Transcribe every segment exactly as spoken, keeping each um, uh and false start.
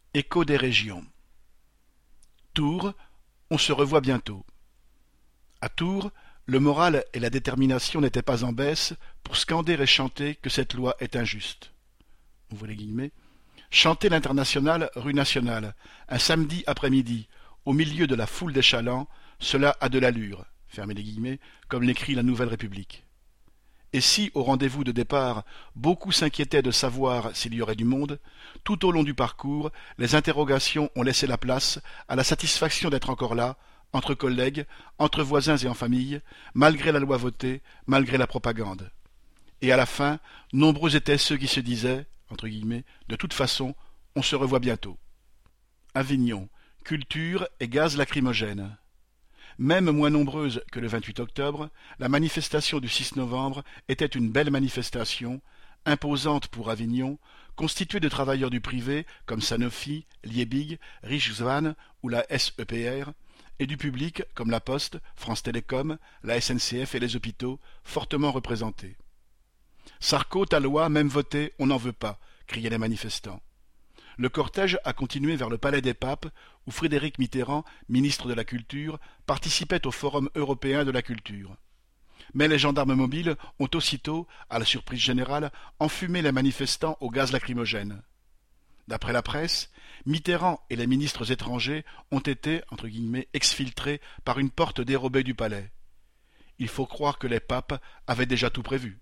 Écho des régions. Tours, on se revoit bientôt. À Tours, le moral et la détermination n'étaient pas en baisse pour scander et chanter que cette loi est injuste. Ouvrez les guillemets. Chanter l'Internationale rue Nationale, un samedi après-midi, au milieu de la foule des chalands, cela a de l'allure, fermez les guillemets, comme l'écrit la Nouvelle République. Et si, au rendez-vous de départ, beaucoup s'inquiétaient de savoir s'il y aurait du monde, tout au long du parcours, les interrogations ont laissé la place à la satisfaction d'être encore là, entre collègues, entre voisins et en famille, malgré la loi votée, malgré la propagande. Et à la fin, nombreux étaient ceux qui se disaient, entre guillemets, de toute façon, on se revoit bientôt. Avignon, culture et gaz lacrymogène. Même moins nombreuse que le vingt-huit octobre, la manifestation du six novembre était une belle manifestation, imposante pour Avignon, constituée de travailleurs du privé comme Sanofi, Liebig, Richsvan ou la S E P R, et du public comme la Poste, France Télécom, la S N C F et les hôpitaux, fortement représentés. Sarko, ta loi, même votée, on n'en veut pas, criaient les manifestants. Le cortège a continué vers le Palais des Papes, où Frédéric Mitterrand, ministre de la Culture, participait au Forum européen de la culture. Mais les gendarmes mobiles ont aussitôt, à la surprise générale, enfumé les manifestants au gaz lacrymogène. D'après la presse, Mitterrand et les ministres étrangers ont été, entre guillemets, exfiltrés par une porte dérobée du palais. Il faut croire que les papes avaient déjà tout prévu.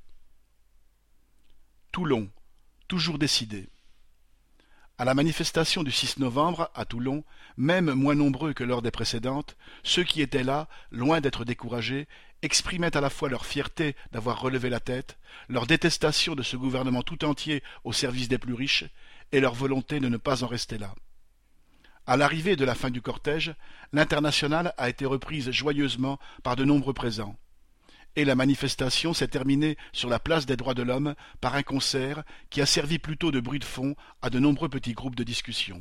Toulon, toujours décidé. À la manifestation du six novembre, à Toulon, même moins nombreux que lors des précédentes, ceux qui étaient là, loin d'être découragés, exprimaient à la fois leur fierté d'avoir relevé la tête, leur détestation de ce gouvernement tout entier au service des plus riches, et leur volonté de ne pas en rester là. À l'arrivée de la fin du cortège, l'Internationale a été reprise joyeusement par de nombreux présents. Et la manifestation s'est terminée sur la place des droits de l'homme par un concert qui a servi plutôt de bruit de fond à de nombreux petits groupes de discussion.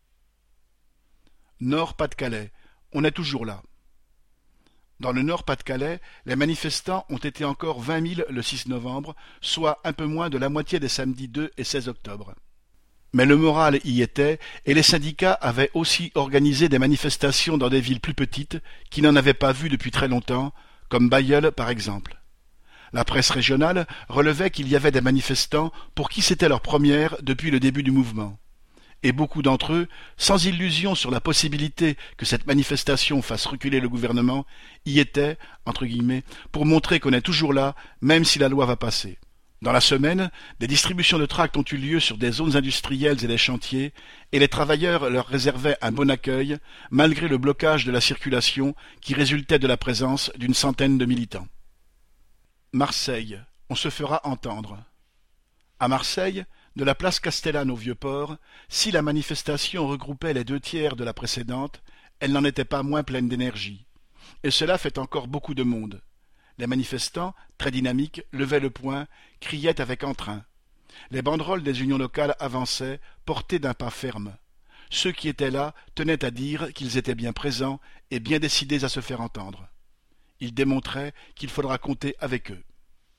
Nord-Pas-de-Calais, on est toujours là. Dans le Nord-Pas-de-Calais, les manifestants ont été encore vingt mille le six novembre, soit un peu moins de la moitié des samedis deux et seize octobre. Mais le moral y était, et les syndicats avaient aussi organisé des manifestations dans des villes plus petites qui n'en avaient pas vu depuis très longtemps, comme Bailleul par exemple. La presse régionale relevait qu'il y avait des manifestants pour qui c'était leur première depuis le début du mouvement. Et beaucoup d'entre eux, sans illusion sur la possibilité que cette manifestation fasse reculer le gouvernement, y étaient, entre guillemets, pour montrer qu'on est toujours là, même si la loi va passer. Dans la semaine, des distributions de tracts ont eu lieu sur des zones industrielles et des chantiers, et les travailleurs leur réservaient un bon accueil, malgré le blocage de la circulation qui résultait de la présence d'une centaine de militants. Marseille, on se fera entendre. À Marseille, de la place Castellane au Vieux-Port, si la manifestation regroupait les deux tiers de la précédente, elle n'en était pas moins pleine d'énergie. Et cela fait encore beaucoup de monde. Les manifestants, très dynamiques, levaient le poing, criaient avec entrain. Les banderoles des unions locales avançaient, portées d'un pas ferme. Ceux qui étaient là tenaient à dire qu'ils étaient bien présents et bien décidés à se faire entendre. Ils démontraient qu'il faudra compter avec eux.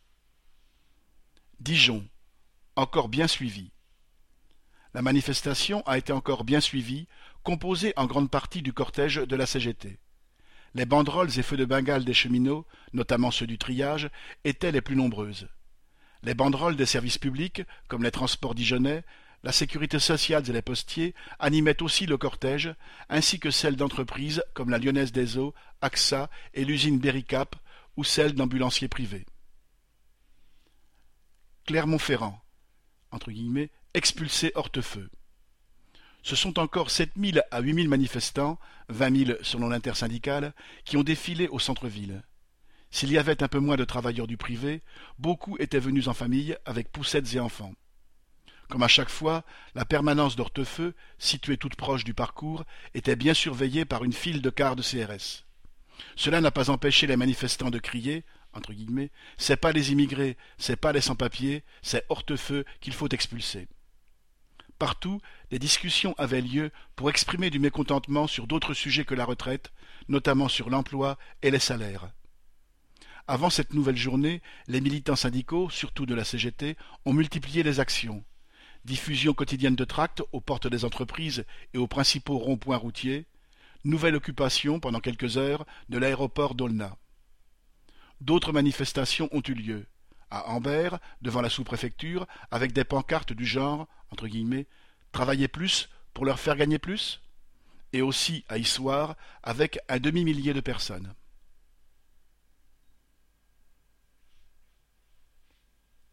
Dijon, encore bien suivi. La manifestation a été encore bien suivie, composée en grande partie du cortège de la C G T. Les banderoles et feux de Bengale des cheminots, notamment ceux du triage, étaient les plus nombreuses. Les banderoles des services publics, comme les transports dijonnais, la sécurité sociale et les postiers, animaient aussi le cortège, ainsi que celles d'entreprises comme la Lyonnaise des Eaux, A X A et l'usine Bericap, ou celles d'ambulanciers privés. Clermont-Ferrand, entre guillemets, expulsé Hortefeux. Ce sont encore sept mille à huit mille manifestants, vingt mille selon l'intersyndicale, qui ont défilé au centre-ville. S'il y avait un peu moins de travailleurs du privé, beaucoup étaient venus en famille avec poussettes et enfants. Comme à chaque fois, la permanence d'Hortefeux, située toute proche du parcours, était bien surveillée par une file de cars de C R S. Cela n'a pas empêché les manifestants de crier, entre guillemets, « c'est pas les immigrés, c'est pas les sans-papiers, c'est Hortefeux qu'il faut expulser ». Partout, des discussions avaient lieu pour exprimer du mécontentement sur d'autres sujets que la retraite, notamment sur l'emploi et les salaires. Avant cette nouvelle journée, les militants syndicaux, surtout de la C G T, ont multiplié les actions. diffusion quotidienne de tracts aux portes des entreprises et aux principaux ronds-points routiers, nouvelle occupation pendant quelques heures de l'aéroport d'Aulnat. D'autres manifestations ont eu lieu, à Ambert, devant la sous-préfecture, avec des pancartes du genre, entre guillemets, « Travailler plus pour leur faire gagner plus ?» et aussi à Issoire, avec un demi-millier de personnes.